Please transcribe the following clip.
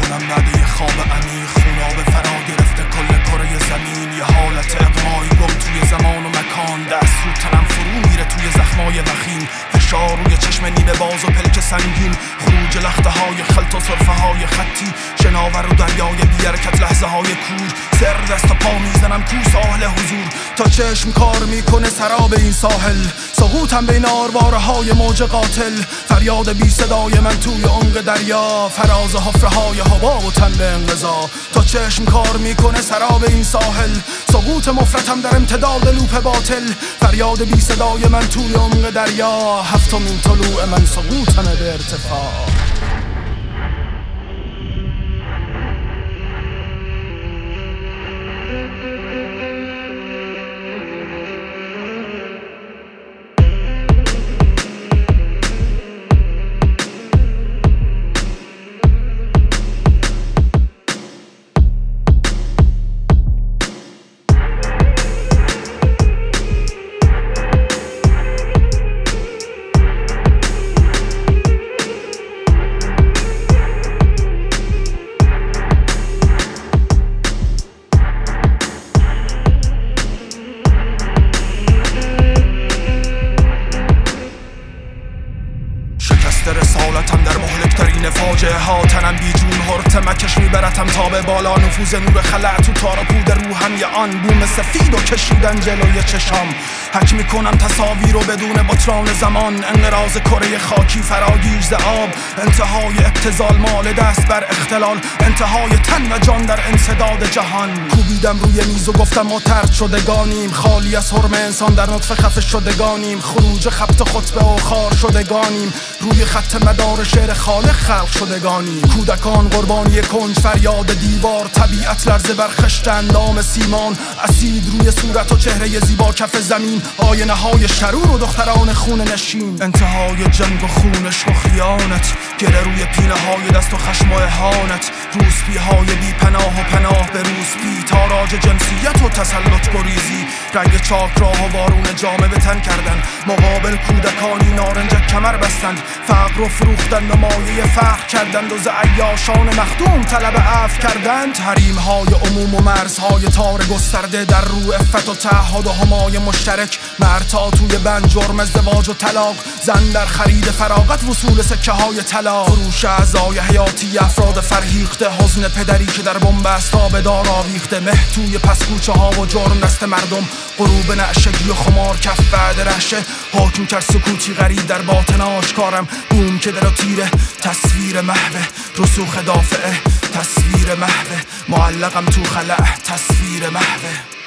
میکنم نده خواب عمیق، خوناب فرا گرفته کل کره زمین. یه حالت اقمایی گم توی زمان و مکان، دست رو تنم فرو میره توی زخمای وخیم. فشار روی چشم نیمه باز و پلک سنگین، خروج لخته های خلط و صرفه های خطی. شناور و دریای بی حرکت لحظه های کور، سر دست و پا میزنم کو ساحل حضور. تا چشم کار میکنه سراب این ساحل، سقوطم بین آرواره های موج قاتل. فریاد بی صدای من توی عمق دریا، فراز حفره های حباب و تن به انقضا. تا چشم کار میکنه سراب این ساحل، سقوط مفرطم در امتداد لوپ باطل. فریاد بی صدای من توی عمق دریا، هفتمین طلوع من سقوطم به ارتفاع. رسالتم در مهلکترین فاجعه ها، تنم بی جون هرتمکش میبرتم تا به بالا. نفوذ نور خلع تو تار و پود روحم، یه آن بوم سفید و کشیدن جلوی چشام. حک میکنم تصاویر رو بدون بطران زمان، انقراض کره خاکی فراگیر ز آب. انتهای ابتذال مال دست بر اختلال، انتهای تن و جان در انسداد جهان. کوبیدم روی میز و گفتم ما طرد شدگانیم، خالی از حرم انسان در نطفه خفه شدگانیم. خروج خبط خطبه و خار شدگانیم، روی خط مدار شعر خالق خلق شدگانیم. کودکان قربانی کنج فریاد دیوار، طبیعت لرزه بر خشت اندام سیمان. اسید روی صورت و چهره زیبا کف زمین، آینه های شرور و دختران خون نشین. انتهای جنگ و خونش و خیانت، گره روی پینه های دست و خشم و اهانت. روسپی های بی پناه و پناه به روسپی، تاراج جنسیت و تسلط گریزی. رنگ چاک راه و وارون جامه به تن کردن، مقابل کودکانی نارنجک کمر بستند. فقر و فروختند و مایه فخر کردند، و ز عیاشان مخدوم طلب عفو کردند. حریم های عموم و مرزهای تار گسترده، در رو عفت و تعهد و همای مشترک. مرتا توی بند جرم ازدواج و طلاق، زن در خرید فراغت وصول سکه های طلا. فروش اعضای حیاتی افراد فرهیخته، حزن پدری که در بنبست آبدار آویخته. مه توی پسکوچه ها و جرم دست مردم، غروب نعشگی و خمار کف بعد رهشه. حاکم کرد سکوتی غریب در باطن آشکارم، بوم که در و تیره. تصویر محوه رسوخ دافعه، تصویر محوه معلقم تو خلع. تصویر محوه